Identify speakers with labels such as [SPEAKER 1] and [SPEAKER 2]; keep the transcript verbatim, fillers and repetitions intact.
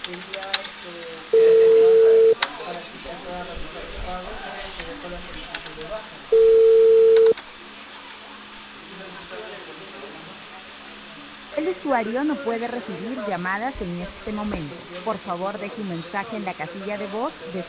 [SPEAKER 1] sería este, confirmar para que usted pueda realizar el pago y se dejó la solicitud de baja.
[SPEAKER 2] El usuario no puede recibir llamadas en este momento. Por favor, deje un mensaje en la casilla de voz después